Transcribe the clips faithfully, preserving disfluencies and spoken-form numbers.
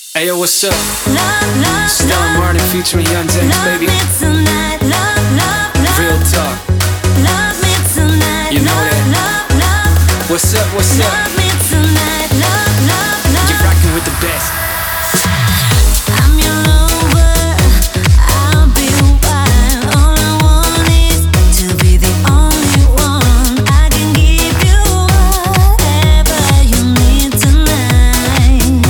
Hey yo, what's up? Love, love, Stella love, Martin featuring Young James, love baby. me tonight. Love, love, love, Real talk. love me tonight. You know love, that. love, love, What's up? What's up? love me tonight. Love, love, love. You're rocking with the best. I'm your lover. I'll be wild. All I want is to be the only one. I can give you whatever you need tonight.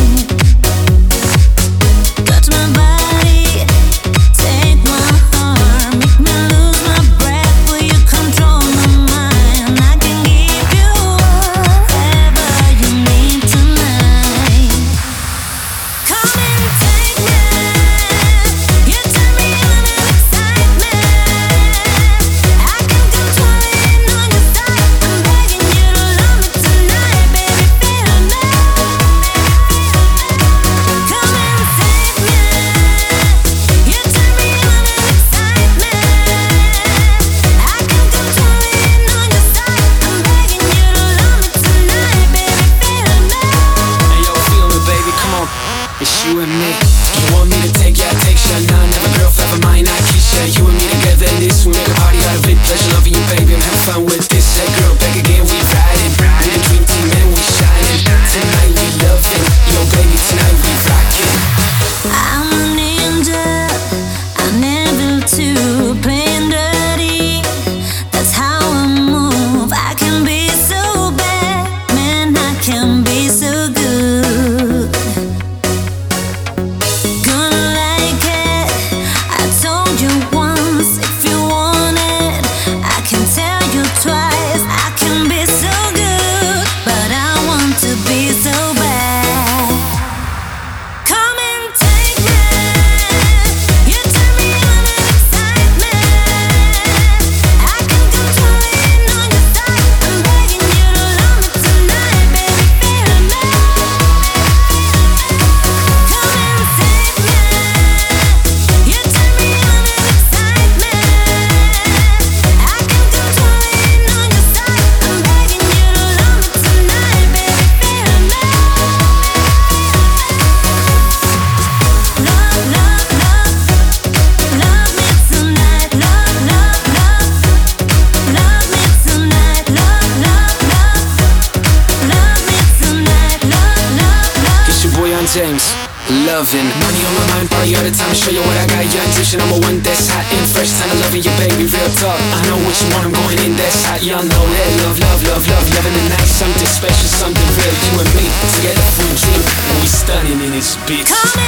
Touch my body, take my heart, make me lose my breath. Will you control my mind? I can give you whatever you need tonight. Come and take me. You turn me on with excitement. I can control it on your side. I'm begging you to love me tonight, baby. Feel me. Come and take me. You turn me on with excitement. I can control it on your side. I'm begging you to love me tonight, baby. Feel me. Hey yo, feel me, baby, come on. It's you and me. You want me to take ya, take ya. Nah, never girl, forever mine, I kiss ya. You and me together in this, we make a party out of it. Pleasure loving you, baby, I'm having fun with this. Hey girl, back again, we riding. We're the dream team and we shining. Tonight we loving. Yo, baby, tonight we rocking. I'm a ninja, I'm never too playing dirty. That's how I move. I can be so bad, man, I can be so good. Gonna like it. I told you once, if you want it, I can tell you twice. I can be so good, but I want to be so bad. Come and take me. You turn me on with excitement. I can control it on your side. I'm begging you to love me tonight, baby. Feel me. Come and take me. You turn me on with excitement. I can control it on your side. I'm begging you to love me tonight, baby. Feel me. Love, love, love, love me tonight. Love, love, love, love me tonight. Love, love, love, love me tonight. Love, love, love. It's your boy Young James. Loving. Money on my mind, party all the time. Show you what I got. Young James, I'm a one that's hot and fresh. Time to loving you, baby. Real talk. I know what you want. I'm going in. That's hot. Y'all know that. Love, love, love, love. Loving the night. Something special, something real. You and me together for a dream. And we stunning in this bitch. Come